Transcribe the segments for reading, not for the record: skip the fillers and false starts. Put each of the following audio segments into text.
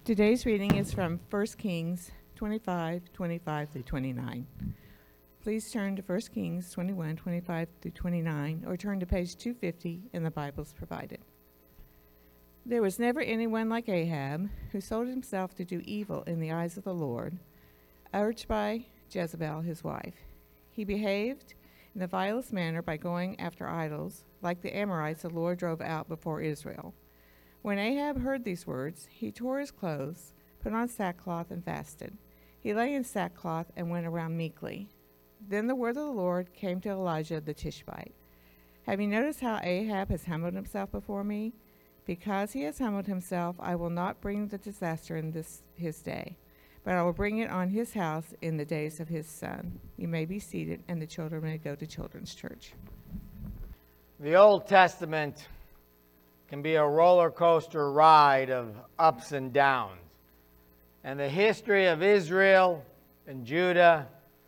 Today's reading is from 1 Kings 25:25 through 29. Please turn to 1 Kings 21:25 through 29, or turn to page 250 in the Bibles provided. There was never anyone like Ahab, who sold himself to do evil in the eyes of the Lord, urged by Jezebel his wife. He behaved in the vilest manner by going after idols, like the Amorites the Lord drove out before Israel. When Ahab heard these words, he tore his clothes, put on sackcloth, and fasted. He lay in sackcloth and went around meekly. Then the word of the Lord came to Elijah the Tishbite. Have you noticed how Ahab has humbled himself before me? Because he has humbled himself, I will not bring the disaster in his day, but I will bring it on his house in the days of his son. You may be seated, and the children may go to Children's Church. The Old Testament can be a roller coaster ride of ups and downs. And the history of Israel and Judah,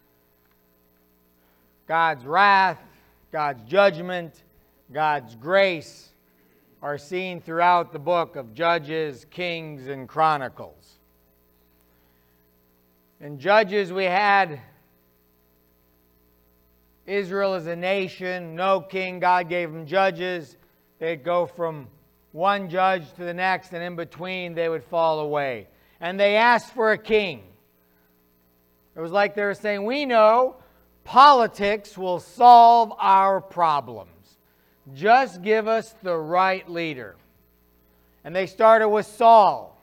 God's wrath, God's judgment, God's grace, are seen throughout the book of Judges, Kings, and Chronicles. In Judges, we had Israel as a nation, no king. God gave them judges. They'd go from one judge to the next, and in between they would fall away. And they asked for a king. It was like they were saying, we know politics will solve our problems. Just give us the right leader. And they started with Saul.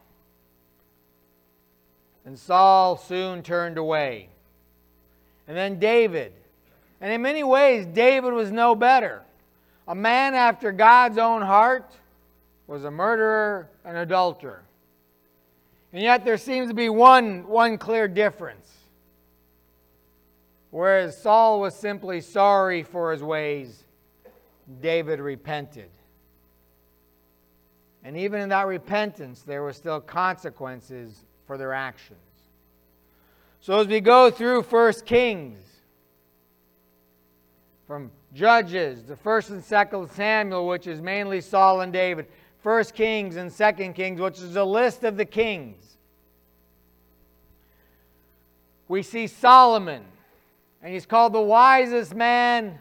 And Saul soon turned away. And then David. And in many ways, David was no better. A man after God's own heart was a murderer and adulterer. And yet there seems to be one clear difference. Whereas Saul was simply sorry for his ways, David repented. And even in that repentance, there were still consequences for their actions. So as we go through 1 Kings, from Judges to 1 and 2 Samuel, which is mainly Saul and David, 1 Kings and 2 Kings, which is a list of the kings, we see Solomon, and he's called the wisest man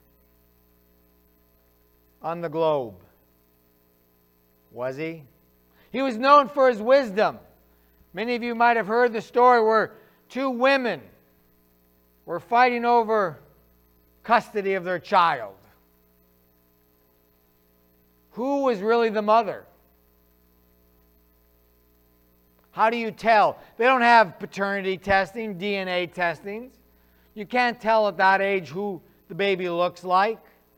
on the globe. Was he? He was known for his wisdom. Many of you might have heard the story where two women were fighting over custody of their child. Who was really the mother? How do you tell? They don't have paternity testing, DNA testings. You can't tell at that age who the baby looks like.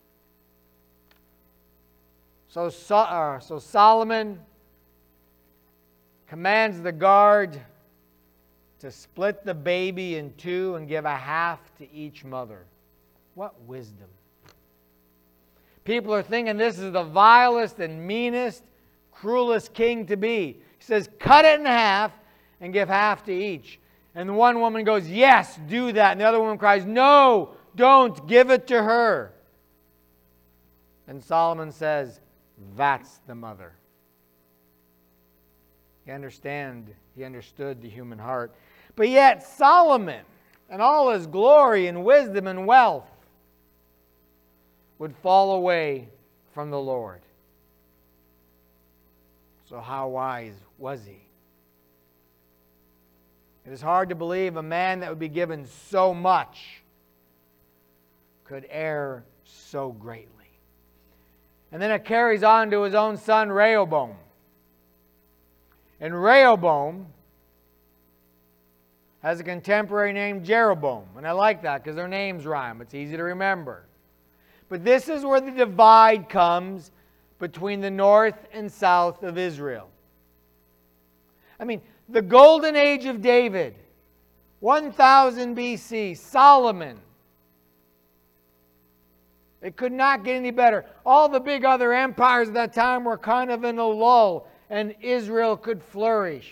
So Solomon commands the guard to split the baby in two and give a half to each mother. What wisdom. People are thinking this is the vilest and meanest, cruelest king to be. He says, cut it in half and give half to each. And the one woman goes, yes, do that. And the other woman cries, no, don't, give it to her. And Solomon says, that's the mother. He understood the human heart. But yet Solomon, and all his glory and wisdom and wealth, would fall away from the Lord. So how wise was he? It is hard to believe a man that would be given so much could err so greatly. And then it carries on to his own son Rehoboam. And Rehoboam has a contemporary named Jeroboam. And I like that because their names rhyme. It's easy to remember. But this is where the divide comes between the north and south of Israel. I mean, the golden age of David, 1000 BC, Solomon. It could not get any better. All the big other empires at that time were kind of in a lull, and Israel could flourish.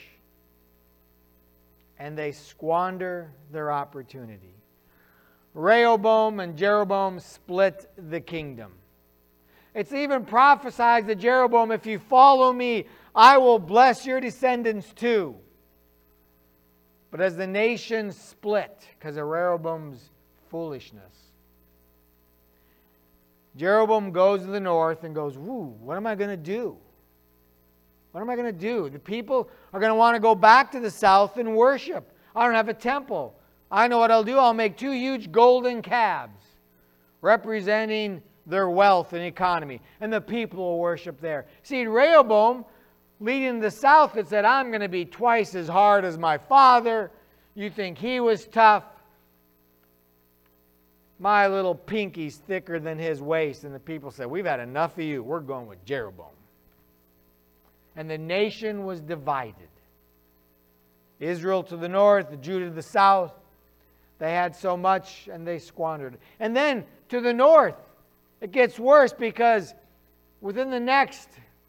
And they squander their opportunity. Rehoboam and Jeroboam split the kingdom. It's even prophesied that Jeroboam, if you follow me, I will bless your descendants too. But as the nation split because of Rehoboam's foolishness, Jeroboam goes to the north and goes, "Woo, what am I going to do? What am I going to do? The people are going to want to go back to the south and worship. I don't have a temple. I know what I'll do. I'll make 2 huge golden calves representing their wealth and economy, and the people will worship there." See, Rehoboam, leading the south, had said, "I'm going to be twice as hard as my father. You think he was tough? My little pinky's thicker than his waist." And the people said, "We've had enough of you. We're going with Jeroboam." And the nation was divided. Israel to the north, Judah to the south. They had so much and they squandered. And then to the north, it gets worse, because within the next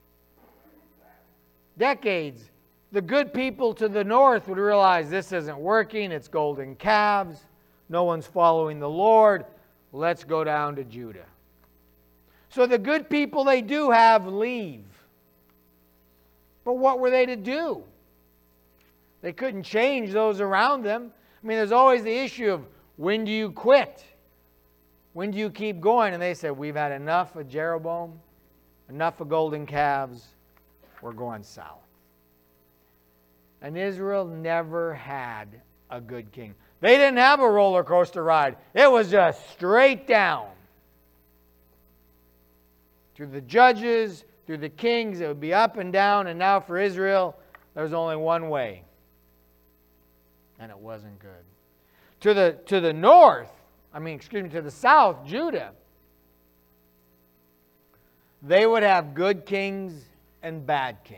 decades, the good people to the north would realize this isn't working. It's golden calves. No one's following the Lord. Let's go down to Judah. So the good people they do have leave. But what were they to do? They couldn't change those around them. I mean, there's always the issue of, when do you quit? When do you keep going? And they said, "We've had enough of Jeroboam, enough of golden calves. We're going south." And Israel never had a good king. They didn't have a roller coaster ride. It was just straight down. Through the judges, through the kings, it would be up and down. And now for Israel, there's only one way. And it wasn't good. To the north, to the south, Judah, they would have good kings and bad kings.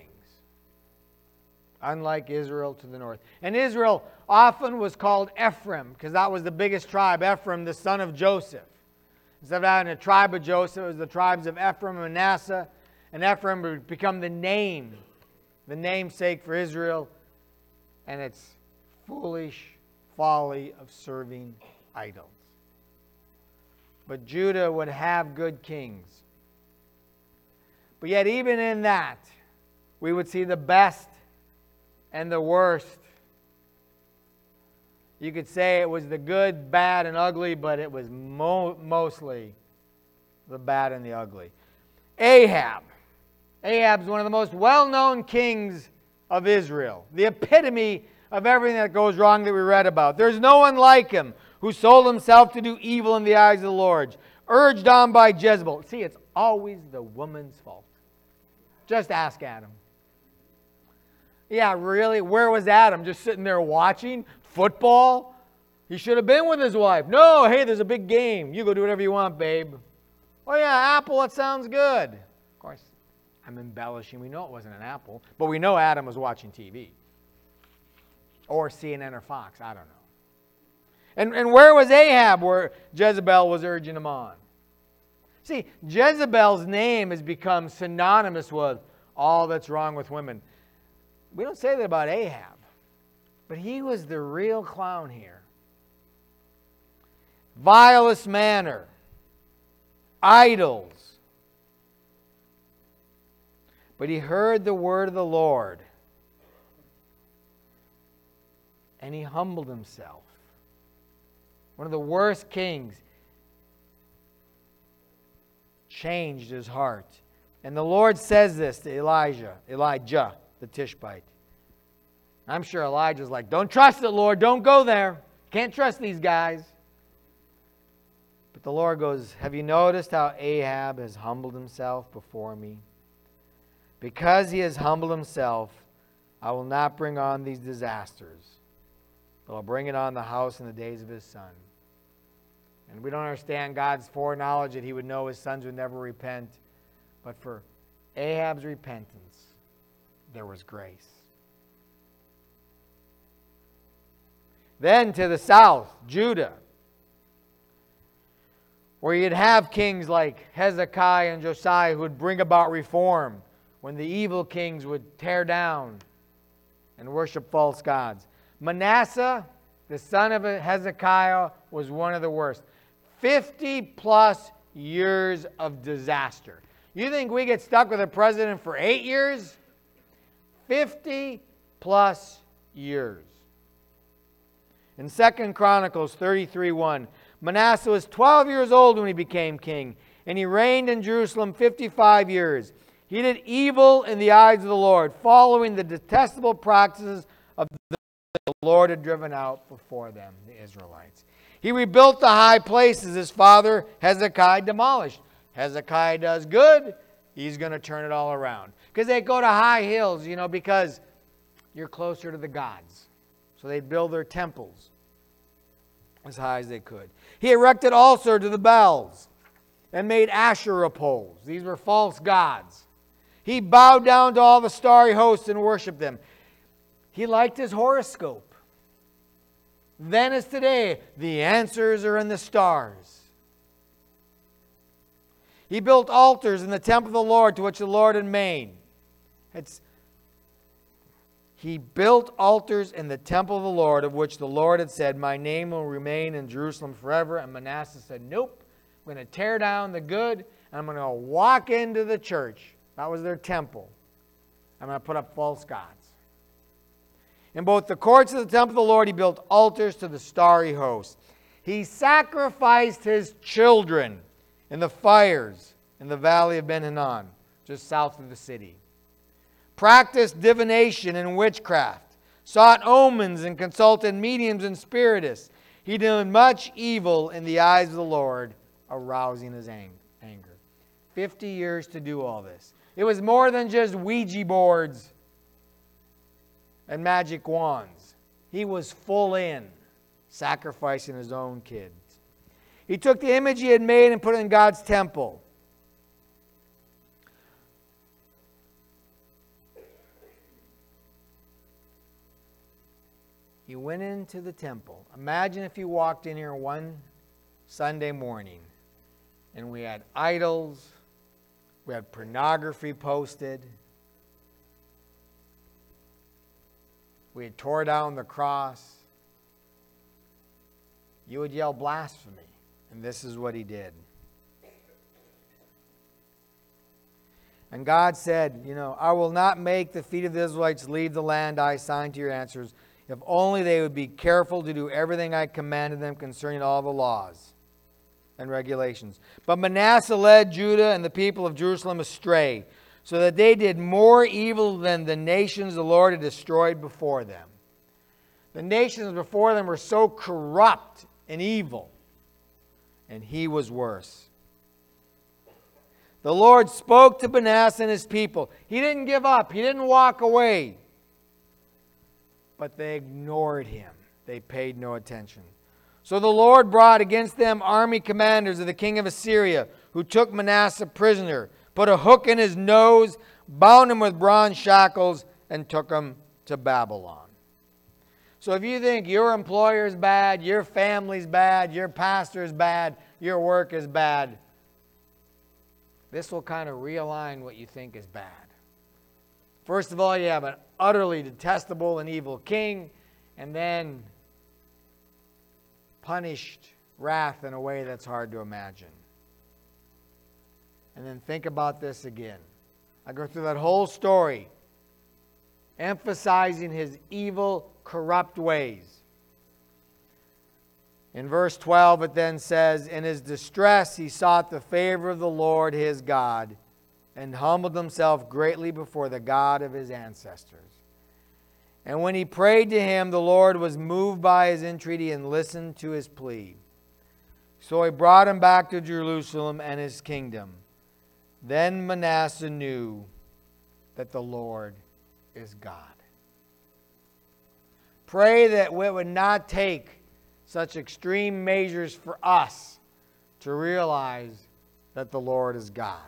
Unlike Israel to the north. And Israel often was called Ephraim, because that was the biggest tribe. Ephraim, the son of Joseph. Instead of having a tribe of Joseph, it was the tribes of Ephraim and Manasseh. And Ephraim would become the namesake for Israel. And its foolish folly of serving idols. But Judah would have good kings. But yet even in that, we would see the best and the worst. You could say it was the good, bad, and ugly, but it was mostly the bad and the ugly. Ahab. Ahab's one of the most well-known kings of Israel. The epitome of everything that goes wrong that we read about. There's no one like him, who sold himself to do evil in the eyes of the Lord, urged on by Jezebel. See, it's always the woman's fault. Just ask Adam. Yeah, really? Where was Adam? Just sitting there watching football? He should have been with his wife. No, hey, there's a big game. You go do whatever you want, babe. Oh yeah, apple, that sounds good. Of course, I'm embellishing. We know it wasn't an apple, but we know Adam was watching TV. Or CNN or Fox, I don't know. And where was Ahab, where Jezebel was urging him on? See, Jezebel's name has become synonymous with all that's wrong with women. We don't say that about Ahab, but he was the real clown here. Vilest manner, idols. But he heard the word of the Lord, and he humbled himself. One of the worst kings changed his heart. And the Lord says this to Elijah, the Tishbite. I'm sure Elijah's like, "Don't trust it, Lord. Don't go there. Can't trust these guys." But the Lord goes, "Have you noticed how Ahab has humbled himself before me? Because he has humbled himself, I will not bring on these disasters, but I'll bring it on the house in the days of his son." And we don't understand God's foreknowledge that he would know his sons would never repent. But for Ahab's repentance, there was grace. Then to the south, Judah, where you'd have kings like Hezekiah and Josiah who would bring about reform when the evil kings would tear down and worship false gods. Manasseh, the son of Hezekiah, was one of the worst. 50 plus years of disaster. You think we get stuck with a president for 8 years? 50 plus years. In 2 Chronicles 33:1, Manasseh was 12 years old when he became king, and he reigned in Jerusalem 55 years. He did evil in the eyes of the Lord, following the detestable practices of the Lord had driven out before them, the Israelites. He rebuilt the high places his father Hezekiah demolished. Hezekiah does good, he's going to turn it all around. Because they go to high hills, because you're closer to the gods. So they'd build their temples as high as they could. He erected altar to the Baals and made Asherah poles. These were false gods. He bowed down to all the starry hosts and worshiped them. He liked his horoscope. Then as today, the answers are in the stars. He built altars in the temple of the Lord to which the Lord had made. He built altars in the temple of the Lord, of which the Lord had said, "My name will remain in Jerusalem forever." And Manasseh said, "Nope, I'm going to tear down the good, and I'm going to walk into the church." That was their temple. I'm going to put up false gods. In both the courts of the temple of the Lord, he built altars to the starry host. He sacrificed his children in the fires in the valley of Ben-Hinnom, just south of the city. Practiced divination and witchcraft, sought omens and consulted mediums and spiritists. He did much evil in the eyes of the Lord, arousing his anger. 50 years to do all this. It was more than just Ouija boards and magic wands. He was full in, sacrificing his own kids. He took the image he had made and put it in God's temple. He went into the temple. Imagine if you walked in here one Sunday morning and we had idols, we had pornography posted, we had tore down the cross. You would yell blasphemy, and this is what he did. And God said, I will not make the feet of the Israelites leave the land I assigned to your ancestors, if only they would be careful to do everything I commanded them concerning all the laws and regulations. But Manasseh led Judah and the people of Jerusalem astray, so that they did more evil than the nations the Lord had destroyed before them. The nations before them were so corrupt and evil, and he was worse. The Lord spoke to Manasseh and his people. He didn't give up. He didn't walk away. But they ignored him. They paid no attention. So the Lord brought against them army commanders of the king of Assyria, who took Manasseh prisoner, put a hook in his nose, bound him with bronze shackles, and took him to Babylon. So if you think your employer is bad, your family's bad, your pastor is bad, your work is bad, this will kind of realign what you think is bad. First of all, you have an utterly detestable and evil king, and then punished wrath in a way that's hard to imagine. And then think about this again. I go through that whole story, emphasizing his evil, corrupt ways. In verse 12, it then says, "In his distress he sought the favor of the Lord his God, and humbled himself greatly before the God of his ancestors. And when he prayed to him, the Lord was moved by his entreaty and listened to his plea. So he brought him back to Jerusalem and his kingdom. Then Manasseh knew that the Lord is God." Pray that we would not take such extreme measures for us to realize that the Lord is God.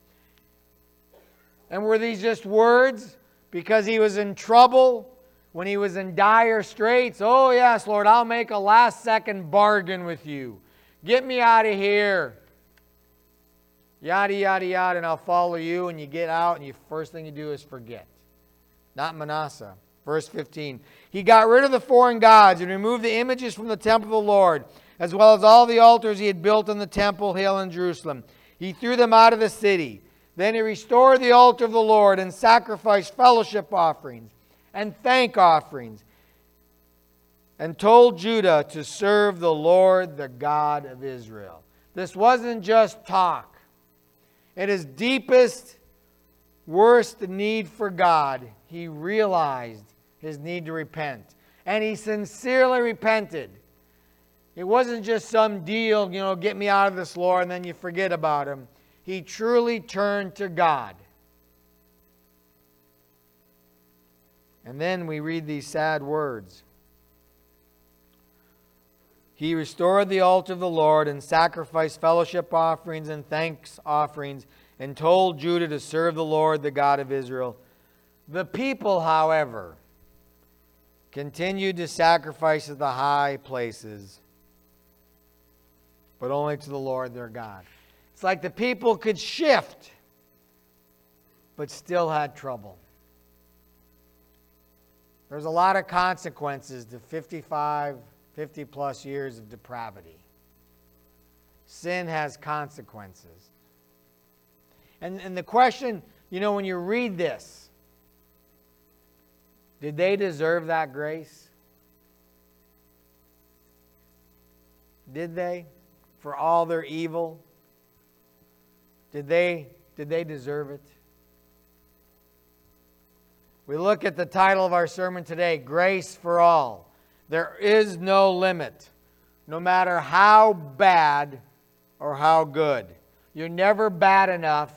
And were these just words because he was in trouble, when he was in dire straits? "Oh yes, Lord, I'll make a last-second bargain with you. Get me out of here. Yada, yada, yada, and I'll follow you." And you get out, and the first thing you do is forget. Not Manasseh. Verse 15. "He got rid of the foreign gods and removed the images from the temple of the Lord, as well as all the altars he had built on the temple hill in Jerusalem. He threw them out of the city. Then he restored the altar of the Lord and sacrificed fellowship offerings and thank offerings, and told Judah to serve the Lord, the God of Israel. This wasn't just talk. In his deepest, worst need for God, he realized his need to repent. And he sincerely repented. It wasn't just some deal, get me out of this, Lord, and then you forget about him. He truly turned to God. And then we read these sad words. He restored the altar of the Lord and sacrificed fellowship offerings and thanks offerings and told Judah to serve the Lord, the God of Israel. The people, however, continued to sacrifice at the high places, but only to the Lord their God. It's like the people could shift, but still had trouble. There's a lot of consequences to 50 plus years of depravity. Sin has consequences. And the question, when you read this, did they deserve that grace? Did they? For all their evil? Did they deserve it? We look at the title of our sermon today, Grace for All. There is no limit, no matter how bad or how good. You're never bad enough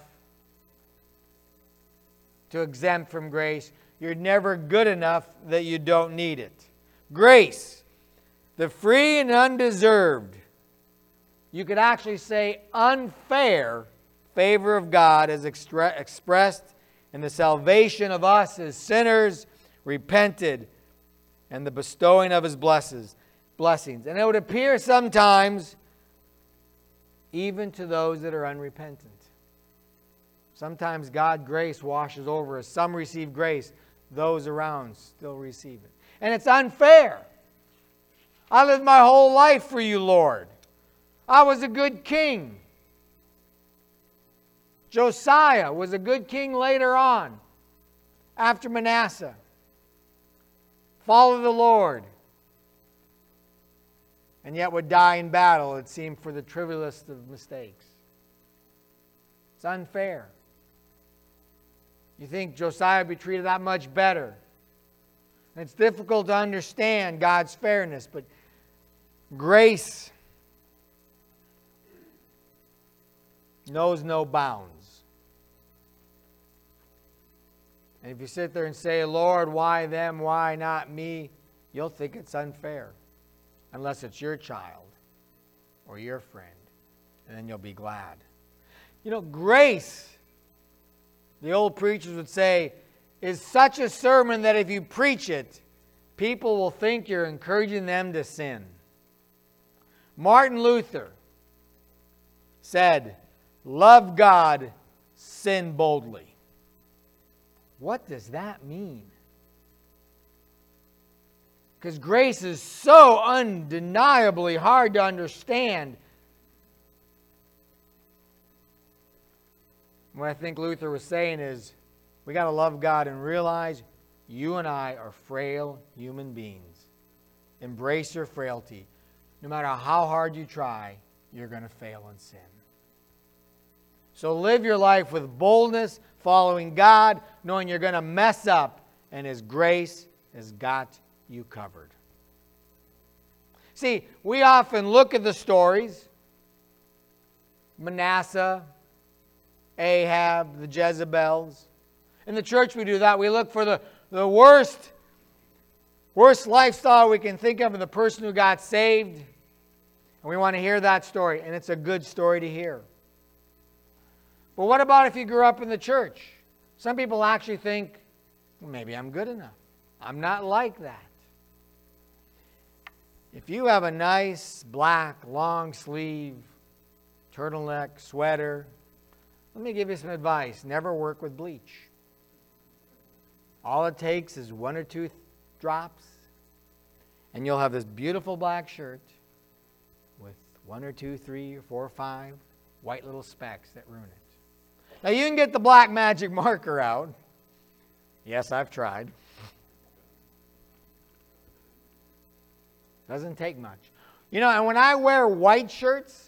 to exempt from grace. You're never good enough that you don't need it. Grace, the free and undeserved, you could actually say unfair favor of God is expressed in the salvation of us as sinners, repented, and the bestowing of His blessings. And it would appear sometimes even to those that are unrepentant. Sometimes God's grace washes over us. Some receive grace. Those around still receive it. And it's unfair. I lived my whole life for you, Lord. I was a good king. Josiah was a good king later on, after Manasseh. Follow the Lord. And yet would die in battle, it seemed, for the trivialest of mistakes. It's unfair. You think Josiah would be treated that much better. And it's difficult to understand God's fairness, but grace knows no bounds. And if you sit there and say, Lord, why them, why not me? You'll think it's unfair. Unless it's your child or your friend. And then you'll be glad. Grace, the old preachers would say, is such a sermon that if you preach it, people will think you're encouraging them to sin. Martin Luther said, love God, sin boldly. What does that mean? Because grace is so undeniably hard to understand. What I think Luther was saying is, we got to love God and realize you and I are frail human beings. Embrace your frailty. No matter how hard you try, you're going to fail in sin. So live your life with boldness, following God, knowing you're going to mess up, and His grace has got you covered. See, we often look at the stories, Manasseh, Ahab, the Jezebels. In the church we do that. We look for the worst lifestyle we can think of in the person who got saved. And we want to hear that story. And it's a good story to hear. But what about if you grew up in the church? Some people actually think, well, maybe I'm good enough. I'm not like that. If you have a nice black long sleeve turtleneck sweater, let me give you some advice. Never work with bleach. All it takes is 1 or 2 drops, and you'll have this beautiful black shirt with 1 or 2, 3 or 4 or 5 white little specks that ruin it. Now you can get the black magic marker out. Yes, I've tried. Doesn't take much. You know, and when I wear white shirts,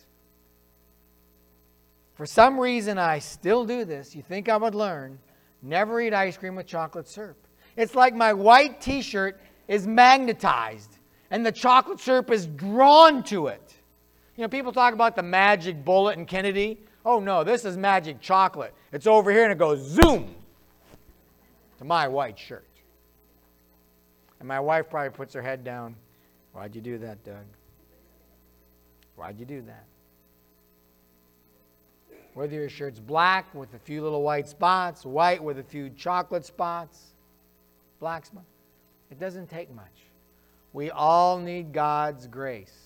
for some reason I still do this. You think I would learn? Never eat ice cream with chocolate syrup. It's like my white t-shirt is magnetized and the chocolate syrup is drawn to it. You know, people talk about the magic bullet in Kennedy. Oh no, this is magic chocolate. It's over here and it goes zoom to my white shirt. And my wife probably puts her head down. Why'd you do that, Doug? Why'd you do that? Whether your shirt's black with a few little white spots, white with a few chocolate spots, black spots, it doesn't take much. We all need God's grace.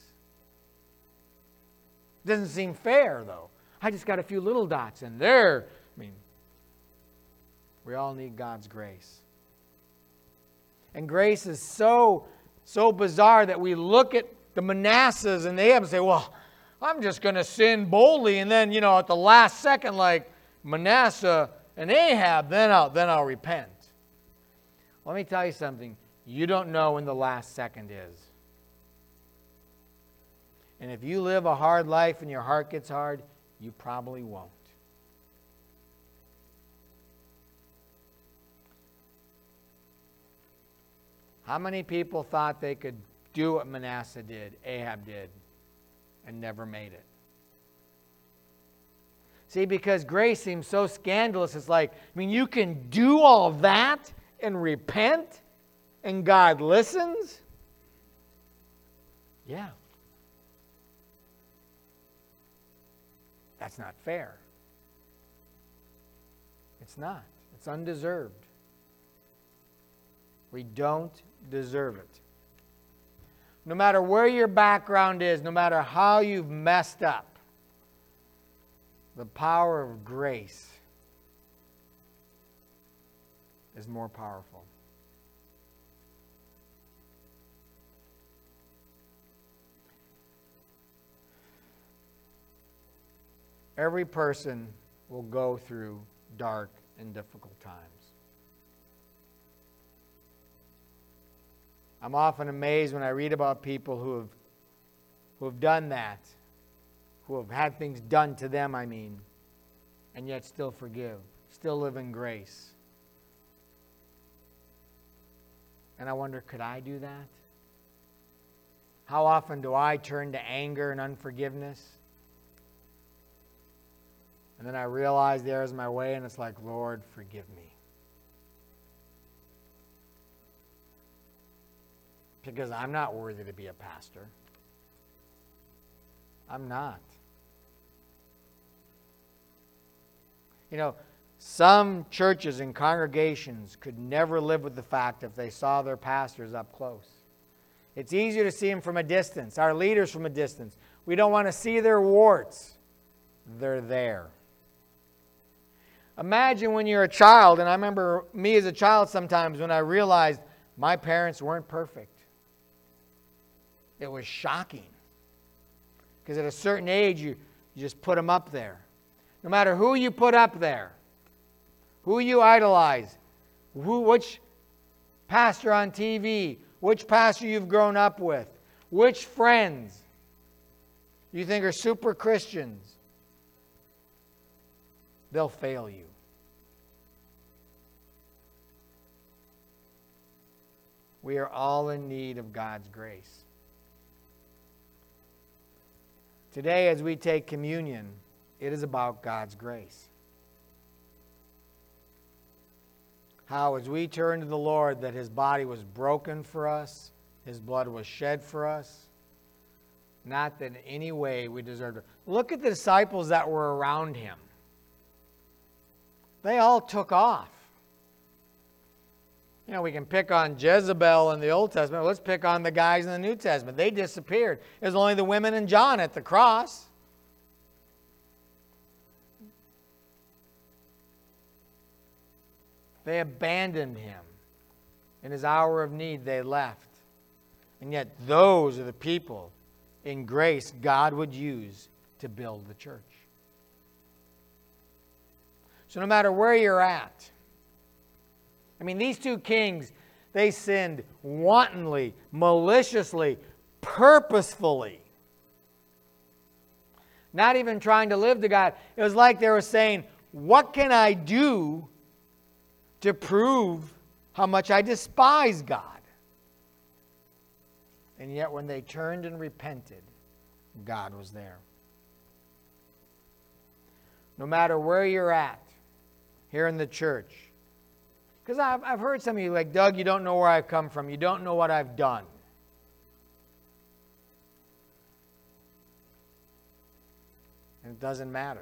It doesn't seem fair, though. I just got a few little dots in there. I mean, we all need God's grace. And grace is so bizarre that we look at the Manassehs and Ahab and say, well, I'm just going to sin boldly, and then, at the last second, like Manasseh and Ahab, then I'll repent. Let me tell you something. You don't know when the last second is. And if you live a hard life and your heart gets hard, you probably won't. How many people thought they could do what Manasseh did, Ahab did, and never made it? See, because grace seems so scandalous, it's like, you can do all that and repent, and God listens? Yeah. That's not fair. It's not. It's undeserved. We don't deserve it. No matter where your background is, no matter how you've messed up, the power of grace is more powerful. Every person will go through dark and difficult times. I'm often amazed when I read about people who have done that, who have had things done to them, and yet still forgive, still live in grace. And I wonder, could I do that? How often do I turn to anger and unforgiveness? And then I realize there's my way, and it's like, Lord, forgive me. Because I'm not worthy to be a pastor. I'm not. Some churches and congregations could never live with the fact if they saw their pastors up close. It's easier to see them from a distance, our leaders from a distance. We don't want to see their warts. They're there. Imagine when you're a child, and I remember me as a child sometimes when I realized my parents weren't perfect. It was shocking. Because at a certain age, you just put them up there. No matter who you put up there, who you idolize, which pastor on TV, which pastor you've grown up with, which friends you think are super Christians, they'll fail you. We are all in need of God's grace. Today, as we take communion, it is about God's grace. How, as we turn to the Lord, that His body was broken for us, His blood was shed for us, not that in any way we deserved it. Look at the disciples that were around Him. They all took off. We can pick on Jezebel in the Old Testament. Let's pick on the guys in the New Testament. They disappeared. It was only the women and John at the cross. They abandoned Him. In His hour of need, they left. And yet those are the people in grace God would use to build the church. So no matter where you're at, I mean, these two kings, they sinned wantonly, maliciously, purposefully. Not even trying to live to God. It was like they were saying, what can I do to prove how much I despise God? And yet when they turned and repented, God was there. No matter where you're at, here in the church. Because I've heard some of you like, Doug, you don't know where I've come from. You don't know what I've done. And it doesn't matter.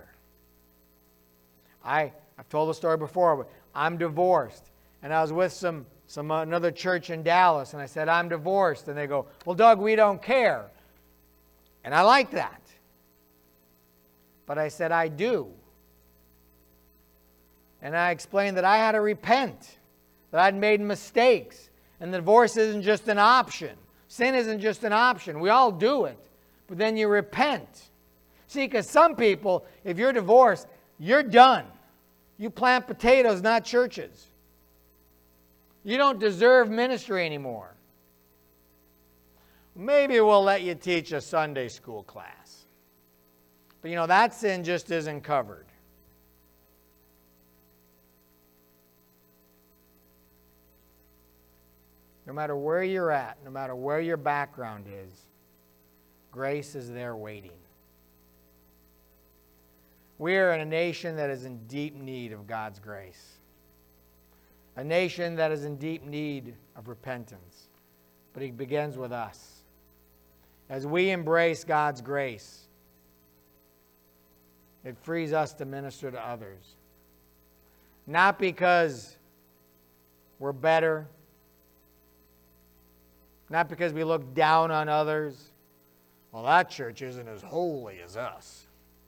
I've told the story before, but I'm divorced. And I was with another church in Dallas, and I said, I'm divorced. And they go, well, Doug, we don't care. And I like that. But I said, I do. And I explained that I had to repent, that I'd made mistakes, and divorce isn't just an option. Sin isn't just an option. We all do it. But then you repent. See, because some people, if you're divorced, you're done. You plant potatoes, not churches. You don't deserve ministry anymore. Maybe we'll let you teach a Sunday school class. But that sin just isn't covered. No matter where you're at, no matter where your background is, grace is there waiting. We are in a nation that is in deep need of God's grace. A nation that is in deep need of repentance. But it begins with us. As we embrace God's grace, it frees us to minister to others. Not because we're better, not because we look down on others. Well, that church isn't as holy as us.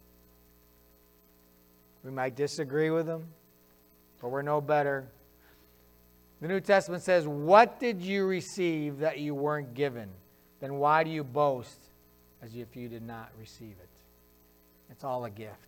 We might disagree with them, but we're no better. The New Testament says, what did you receive that you weren't given? Then why do you boast as if you did not receive it? It's all a gift.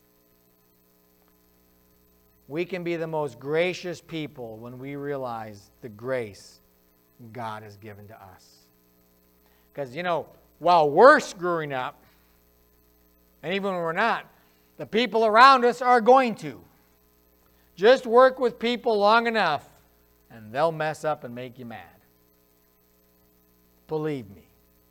We can be the most gracious people when we realize the grace God has given to us. Because, while we're screwing up, and even when we're not, the people around us are going to. Just work with people long enough, and they'll mess up and make you mad. Believe me.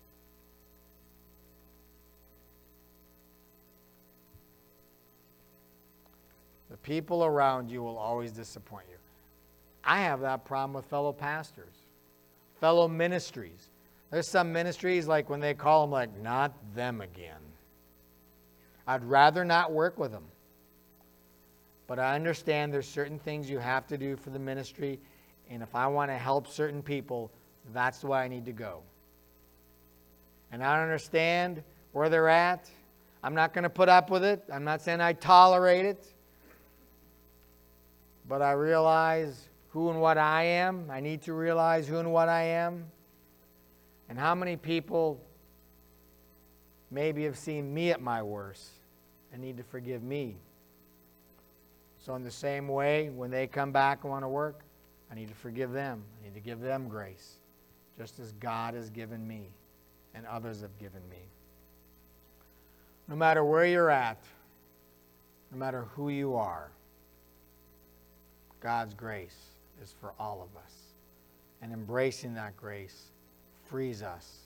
The people around you will always disappoint you. I have that problem with fellow pastors, fellow ministries. There's some ministries, like when they call them, like, not them again. I'd rather not work with them. But I understand there's certain things you have to do for the ministry, and if I want to help certain people, that's the way I need to go. And I understand where they're at. I'm not going to put up with it. I'm not saying I tolerate it. But I realize who and what I am. I need to realize who and what I am. And how many people maybe have seen me at my worst and need to forgive me. So in the same way, when they come back and want to work, I need to forgive them. I need to give them grace, just as God has given me and others have given me. No matter where you're at, no matter who you are, God's grace is for all of us. And embracing that grace frees us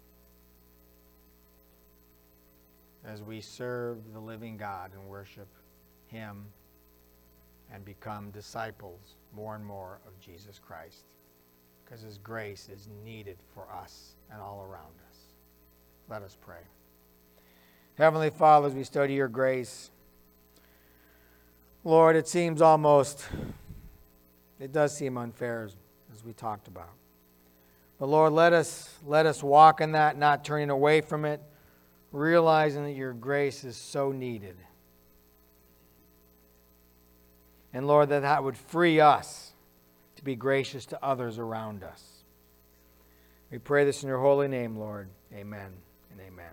as we serve the living God and worship Him and become disciples more and more of Jesus Christ, because His grace is needed for us and all around us. Let us pray. Heavenly Father, as we study your grace, Lord, it does seem unfair as we talked about. But Lord, let us walk in that, not turning away from it, realizing that your grace is so needed. And Lord, that would free us to be gracious to others around us. We pray this in your holy name, Lord. Amen and amen.